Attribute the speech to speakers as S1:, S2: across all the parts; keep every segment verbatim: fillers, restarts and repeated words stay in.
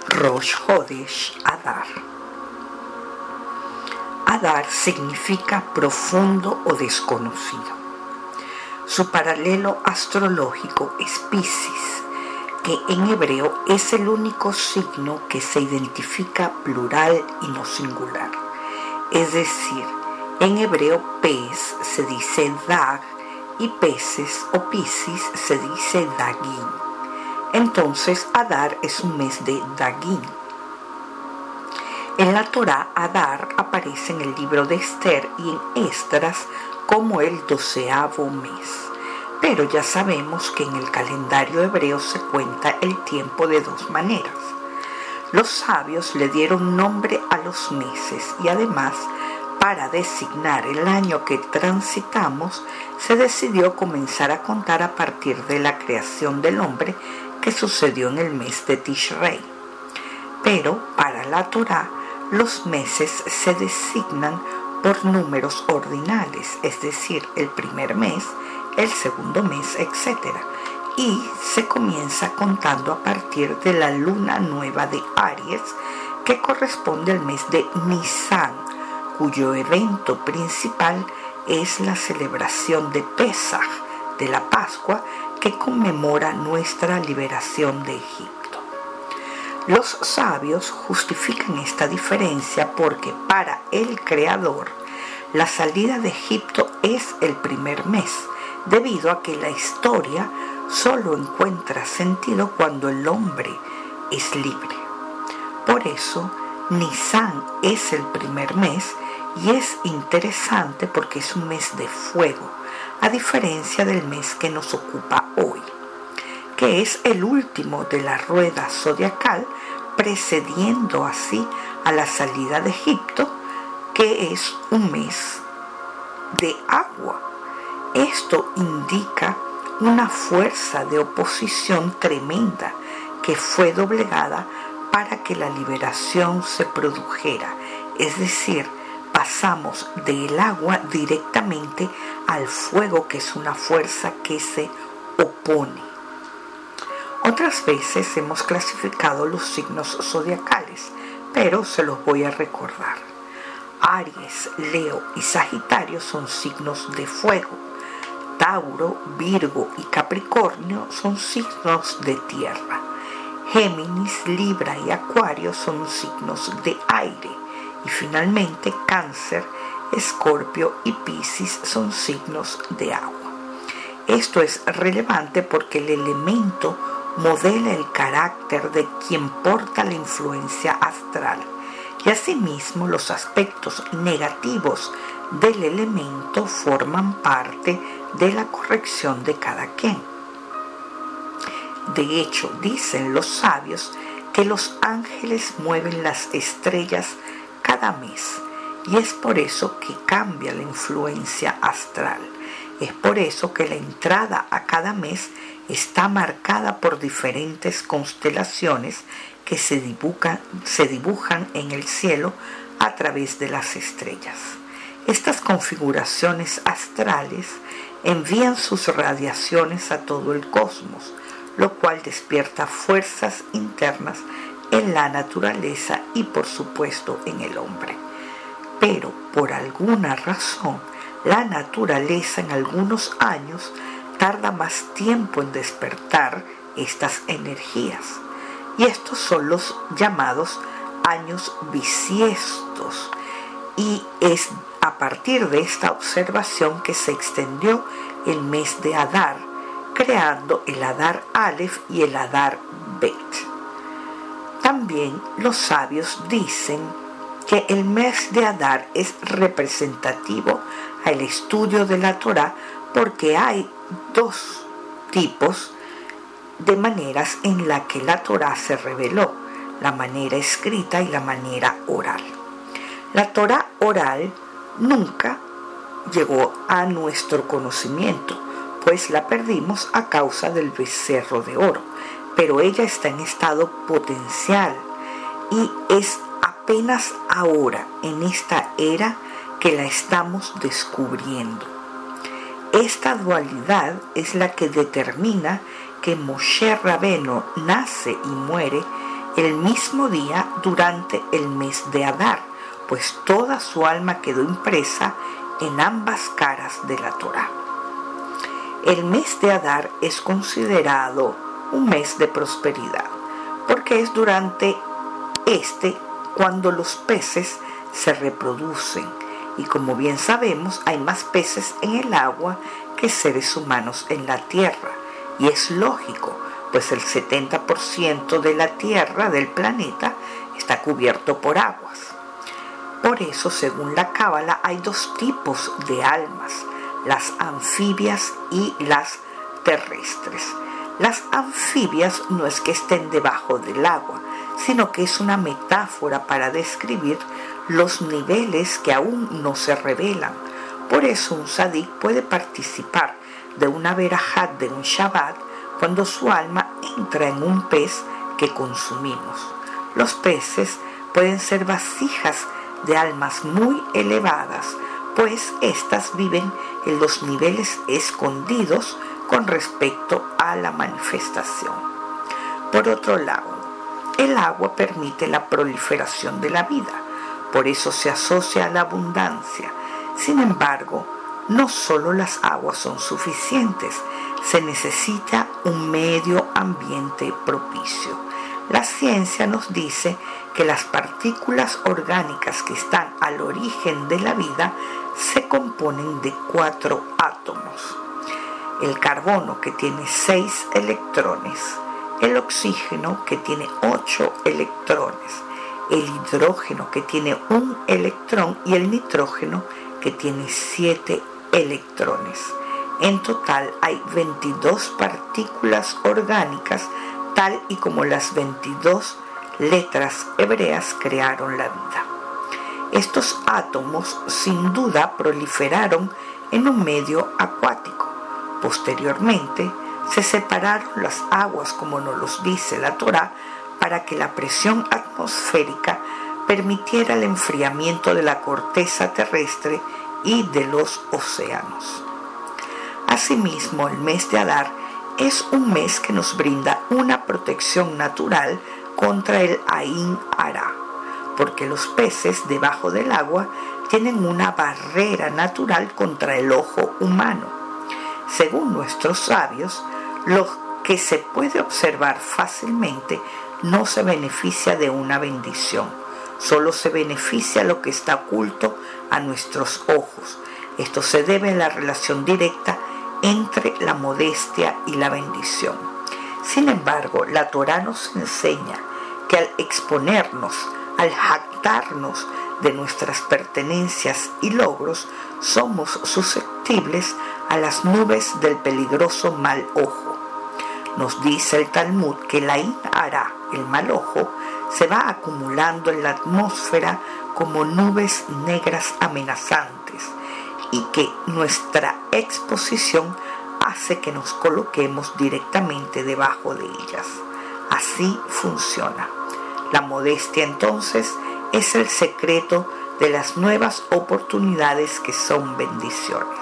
S1: Rosh Hodesh Adar. Adar significa profundo o desconocido. Su paralelo astrológico es Piscis, que en hebreo es el único signo que se identifica plural y no singular. Es decir, en hebreo pez se dice dag y peces o piscis se dice dagin. Entonces Adar es un mes de dagin. En la Torá, Adar aparece en el libro de Esther y en Esdras como el doceavo mes. Pero ya sabemos que en el calendario hebreo se cuenta el tiempo de dos maneras. Los sabios le dieron nombre a los meses y además, para designar el año que transitamos, se decidió comenzar a contar a partir de la creación del hombre que sucedió en el mes de Tishrei. Pero para la Torá, los meses se designan por números ordinales, es decir, el primer mes, el segundo mes, etcétera, y se comienza contando a partir de la luna nueva de Aries, que corresponde al mes de Nisan, cuyo evento principal es la celebración de Pesaj, de la Pascua, que conmemora nuestra liberación de Egipto. Los sabios justifican esta diferencia porque para el Creador la salida de Egipto es el primer mes, debido a que la historia solo encuentra sentido cuando el hombre es libre. Por eso, Nisan es el primer mes y es interesante porque es un mes de fuego, a diferencia del mes que nos ocupa hoy, que es el último de la rueda zodiacal, precediendo así a la salida de Egipto, que es un mes de agua. Esto indica una fuerza de oposición tremenda que fue doblegada para que la liberación se produjera, es decir, pasamos del agua directamente al fuego, que es una fuerza que se opone. Otras veces hemos clasificado los signos zodiacales, pero se los voy a recordar. Aries, Leo y Sagitario son signos de fuego. Tauro, Virgo y Capricornio son signos de tierra. Géminis, Libra y Acuario son signos de aire. Y finalmente Cáncer, Escorpio y Piscis son signos de agua. Esto es relevante porque el elemento modela el carácter de quien porta la influencia astral, y asimismo los aspectos negativos del elemento forman parte de la corrección de cada quien. De hecho, dicen los sabios que los ángeles mueven las estrellas cada mes, y es por eso que cambia la influencia astral. Es por eso que la entrada a cada mes está marcada por diferentes constelaciones que se dibujan, se dibujan en el cielo a través de las estrellas. Estas configuraciones astrales envían sus radiaciones a todo el cosmos, lo cual despierta fuerzas internas en la naturaleza y por supuesto en el hombre. Pero por alguna razón, la naturaleza en algunos años tarda más tiempo en despertar estas energías. Y estos son los llamados años bisiestos. Y es a partir de esta observación que se extendió el mes de Adar, creando el Adar Aleph y el Adar Bet. También los sabios dicen que el mes de Adar es representativo al estudio de la Torá porque hay dos tipos de maneras en la que la Torá se reveló, la manera escrita y la manera oral. La Torá oral nunca llegó a nuestro conocimiento, pues la perdimos a causa del becerro de oro, pero ella está en estado potencial y es apenas ahora, en esta era, que la estamos descubriendo. Esta dualidad es la que determina que Moshe Rabbeinu nace y muere el mismo día durante el mes de Adar, pues toda su alma quedó impresa en ambas caras de la Torá. El mes de Adar es considerado un mes de prosperidad, porque es durante este cuando los peces se reproducen, y como bien sabemos hay más peces en el agua que seres humanos en la tierra, y es lógico, pues el setenta por ciento de la tierra del planeta está cubierto por aguas. Por eso, según la Cábala, hay dos tipos de almas, las anfibias y las terrestres. Las anfibias no es que estén debajo del agua, sino que es una metáfora para describir los niveles que aún no se revelan. Por eso un sadik puede participar de una verajá de un Shabbat cuando su alma entra en un pez que consumimos. Los peces pueden ser vasijas de almas muy elevadas, pues éstas viven en los niveles escondidos con respecto a la manifestación. Por otro lado, el agua permite la proliferación de la vida, por eso se asocia a la abundancia. Sin embargo, no solo las aguas son suficientes, se necesita un medio ambiente propicio. La ciencia nos dice que las partículas orgánicas que están al origen de la vida se componen de cuatro átomos. El carbono, que tiene seis electrones, el oxígeno, que tiene ocho electrones, el hidrógeno, que tiene un electrón, y el nitrógeno, que tiene siete electrones. En total hay veintidós partículas orgánicas, tal y como las veintidós letras hebreas crearon la vida. Estos átomos sin duda proliferaron en un medio acuático. Posteriormente se separaron las aguas, como nos los dice la Torá, para que la presión atmosférica permitiera el enfriamiento de la corteza terrestre y de los océanos. Asimismo, el mes de Adar es un mes que nos brinda una protección natural contra el Ain Ara, porque los peces debajo del agua tienen una barrera natural contra el ojo humano. Según nuestros sabios, lo que se puede observar fácilmente no se beneficia de una bendición, solo se beneficia lo que está oculto a nuestros ojos. Esto se debe a la relación directa entre la modestia y la bendición. Sin embargo, la Torá nos enseña que al exponernos, al jactarnos de nuestras pertenencias y logros, somos susceptibles a las nubes del peligroso mal ojo. Nos dice el Talmud que la Ain Ara, el mal ojo, se va acumulando en la atmósfera como nubes negras amenazantes, y que nuestra exposición hace que nos coloquemos directamente debajo de ellas. Así funciona. La modestia entonces es el secreto de las nuevas oportunidades que son bendiciones.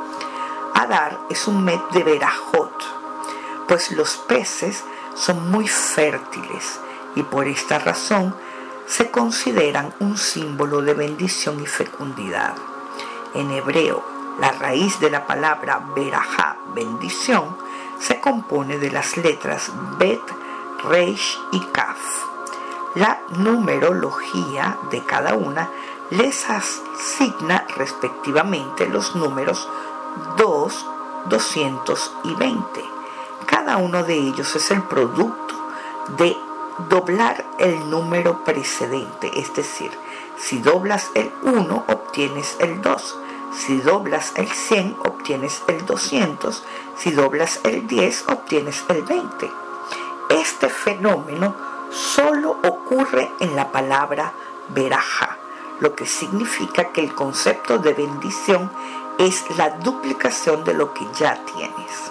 S1: Adar es un mes de verajot, pues los peces son muy fértiles y por esta razón se consideran un símbolo de bendición y fecundidad. En hebreo, la raíz de la palabra berajá, bendición, se compone de las letras bet, reish y kaf. La numerología de cada una les asigna respectivamente los números dos, doscientos y veinte. Cada uno de ellos es el producto de doblar el número precedente, es decir, si doblas el uno obtienes el dos, si doblas el cien obtienes el doscientos, si doblas el diez obtienes el veinte. Este fenómeno solo ocurre en la palabra berajá, lo que significa que el concepto de bendición es la duplicación de lo que ya tienes.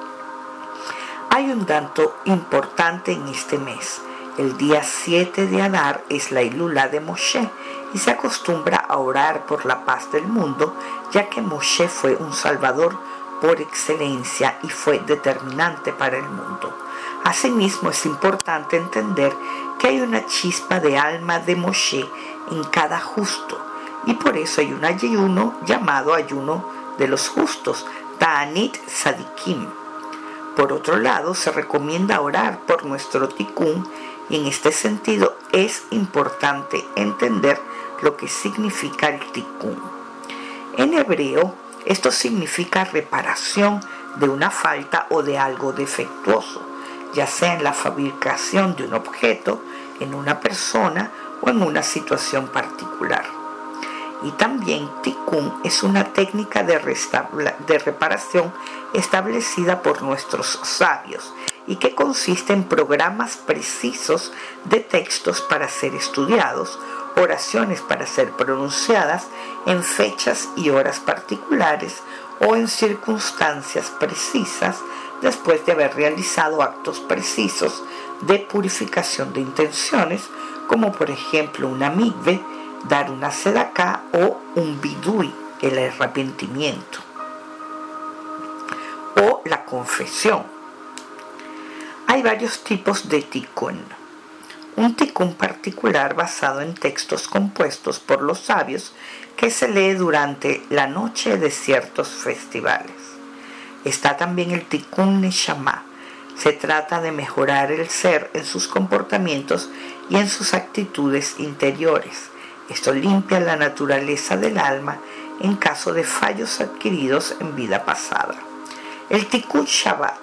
S1: Hay un dato importante en este mes. El día siete de Adar es la Ilulá de Moshe y se acostumbra a orar por la paz del mundo, ya que Moshe fue un salvador por excelencia y fue determinante para el mundo. Asimismo, es importante entender que hay una chispa de alma de Moshe en cada justo, y por eso hay un ayuno llamado ayuno de los justos, Ta'anit Sadikim. Por otro lado, se recomienda orar por nuestro tikkun, y en este sentido es importante entender lo que significa el tikkun. En hebreo, esto significa reparación de una falta o de algo defectuoso, ya sea en la fabricación de un objeto, en una persona o en una situación particular. Y también tikkun es una técnica de, restabla, de reparación establecida por nuestros sabios y que consiste en programas precisos de textos para ser estudiados, oraciones para ser pronunciadas en fechas y horas particulares o en circunstancias precisas después de haber realizado actos precisos de purificación de intenciones, como por ejemplo una mikve, dar una sedaká o un vidui, el arrepentimiento, o la confesión. Hay varios tipos de tikkun. Un tikkun particular basado en textos compuestos por los sabios que se lee durante la noche de ciertos festivales. Está también el tikkun neshama. Se trata de mejorar el ser en sus comportamientos y en sus actitudes interiores. Esto limpia la naturaleza del alma en caso de fallos adquiridos en vida pasada. El tikkun Shabbat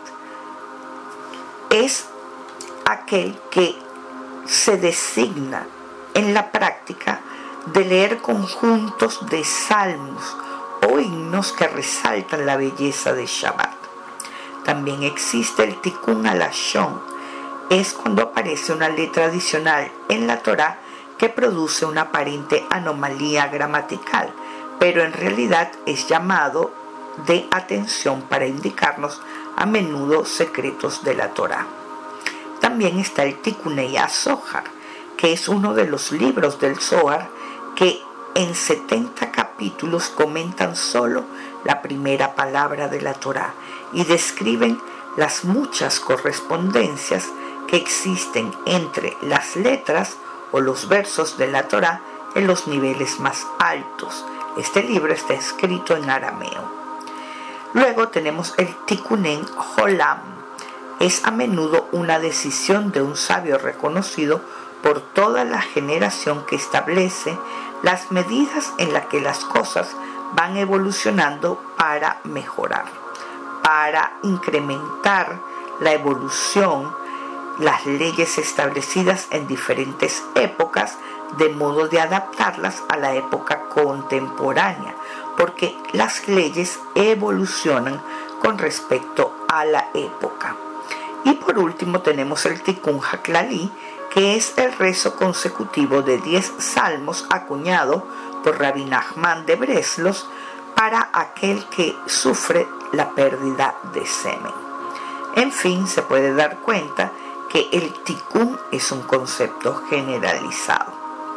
S1: es aquel que se designa en la práctica de leer conjuntos de salmos o himnos que resaltan la belleza de Shabbat. También existe el tikkun alashon. Es cuando aparece una letra adicional en la Torá que produce una aparente anomalía gramatical, pero en realidad es llamado de atención para indicarnos a menudo secretos de la Torá. También está el Tikkunei HaZohar, que es uno de los libros del Zohar que en setenta capítulos comentan solo la primera palabra de la Torá y describen las muchas correspondencias que existen entre las letras o los versos de la Torá en los niveles más altos. Este libro está escrito en arameo. Luego tenemos el Tikkunen Olam. Es a menudo una decisión de un sabio reconocido por toda la generación que establece las medidas en las que las cosas van evolucionando para mejorar, para incrementar la evolución, las leyes establecidas en diferentes épocas, de modo de adaptarlas a la época contemporánea, porque las leyes evolucionan con respecto a la época. Y por último tenemos el Tikkun HaKlali, que es el rezo consecutivo de diez salmos acuñado por Rabbi Nachman de Breslos para aquel que sufre la pérdida de semen. En fin, se puede dar cuenta que el tikkun es un concepto generalizado.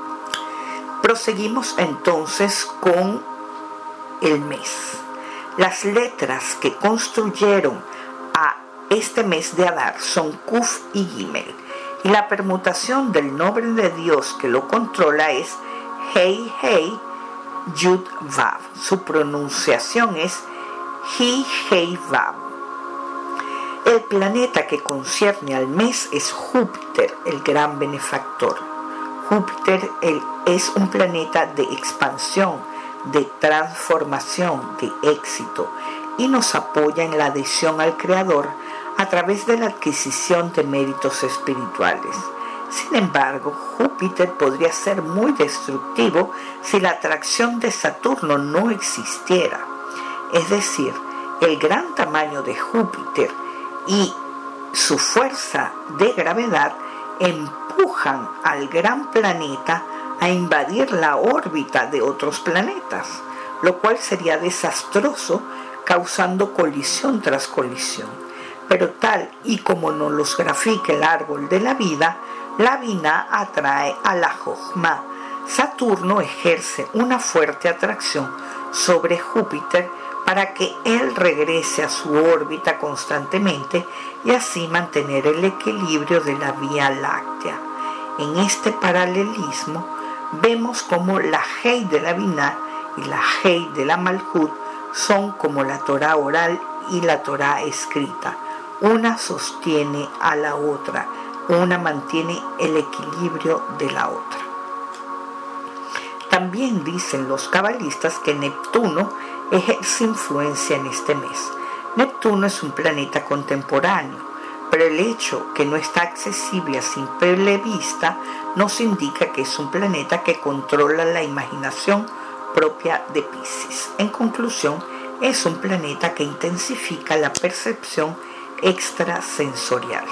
S1: Proseguimos entonces con el mes. Las letras que construyeron a este mes de Adar son Kuf y Gimel, y la permutación del nombre de Dios que lo controla es Hei Hei Yud Vav. Su pronunciación es Hi Hei Vav. El planeta que concierne al mes es Júpiter, el gran benefactor. Júpiter el, es un planeta de expansión, de transformación, de éxito, y nos apoya en la adhesión al Creador a través de la adquisición de méritos espirituales. Sin embargo, Júpiter podría ser muy destructivo si la atracción de Saturno no existiera. Es decir, el gran tamaño de Júpiter y su fuerza de gravedad empujan al gran planeta a invadir la órbita de otros planetas, lo cual sería desastroso, causando colisión tras colisión. Pero tal y como nos los grafica el árbol de la vida, la Binah atrae a la Jochma. Saturno ejerce una fuerte atracción sobre Júpiter para que él regrese a su órbita constantemente y así mantener el equilibrio de la Vía Láctea. En este paralelismo vemos como la Hei de la Binah y la Hei de la Malhut son como la Torá oral y la Torá escrita. Una sostiene a la otra, una mantiene el equilibrio de la otra. También dicen los cabalistas que Neptuno ejerce influencia en este mes. Neptuno es un planeta contemporáneo, pero el hecho que no está accesible a simple vista nos indica que es un planeta que controla la imaginación propia de Piscis. En conclusión, es un planeta que intensifica la percepción extrasensorial.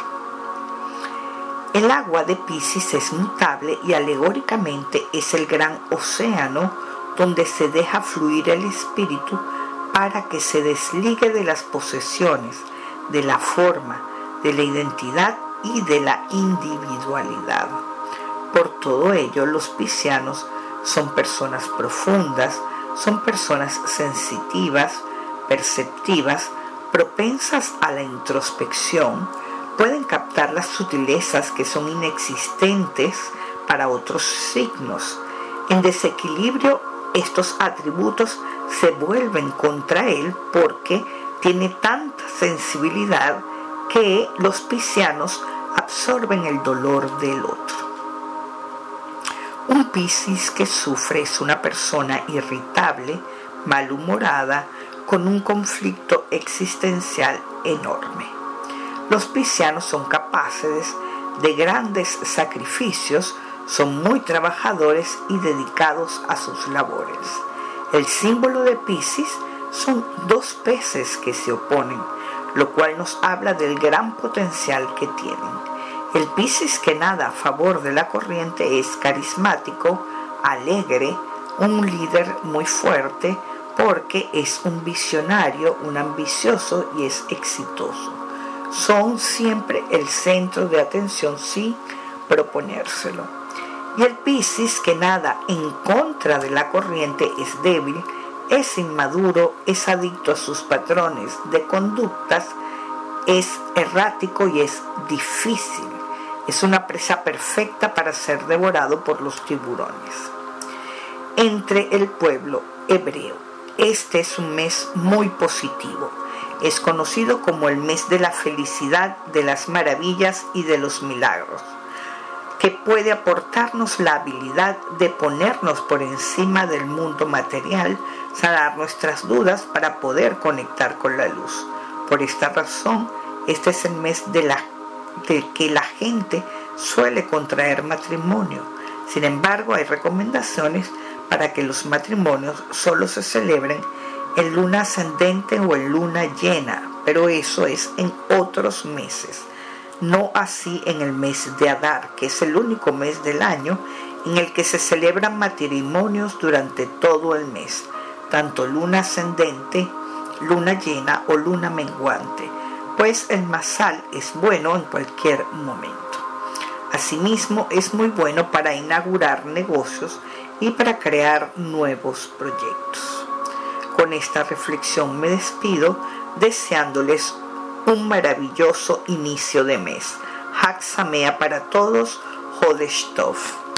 S1: El agua de Piscis es mutable y alegóricamente es el gran océano donde se deja fluir el espíritu para que se desligue de las posesiones, de la forma, de la identidad y de la individualidad. Por todo ello, los piscianos son personas profundas, son personas sensitivas, perceptivas, propensas a la introspección, pueden captar las sutilezas que son inexistentes para otros signos. En desequilibrio, estos atributos se vuelven contra él porque tiene tanta sensibilidad que los piscianos absorben el dolor del otro. Un Piscis que sufre es una persona irritable, malhumorada, con un conflicto existencial enorme. Los piscianos son capaces de grandes sacrificios, son muy trabajadores y dedicados a sus labores. El símbolo de Piscis son dos peces que se oponen, lo cual nos habla del gran potencial que tienen. El Piscis que nada a favor de la corriente es carismático, alegre, un líder muy fuerte, porque es un visionario, un ambicioso y es exitoso. Son siempre el centro de atención sin proponérselo. Y el Piscis que nada en contra de la corriente es débil, es inmaduro, es adicto a sus patrones de conductas, es errático y es difícil. Es una presa perfecta para ser devorado por los tiburones. Entre el pueblo hebreo, este es un mes muy positivo. Es conocido como el mes de la felicidad, de las maravillas y de los milagros, que puede aportarnos la habilidad de ponernos por encima del mundo material, sanar nuestras dudas para poder conectar con la luz. Por esta razón, este es el mes de la, del que la gente suele contraer matrimonio. Sin embargo, hay recomendaciones para que los matrimonios solo se celebren en luna ascendente o en luna llena, pero eso es en otros meses. No así en el mes de Adar, que es el único mes del año en el que se celebran matrimonios durante todo el mes, tanto luna ascendente, luna llena o luna menguante, pues el masal es bueno en cualquier momento. Asimismo, es muy bueno para inaugurar negocios y para crear nuevos proyectos. Con esta reflexión me despido, deseándoles un maravilloso inicio de mes. Hag Samea para todos, Hodesh Tov.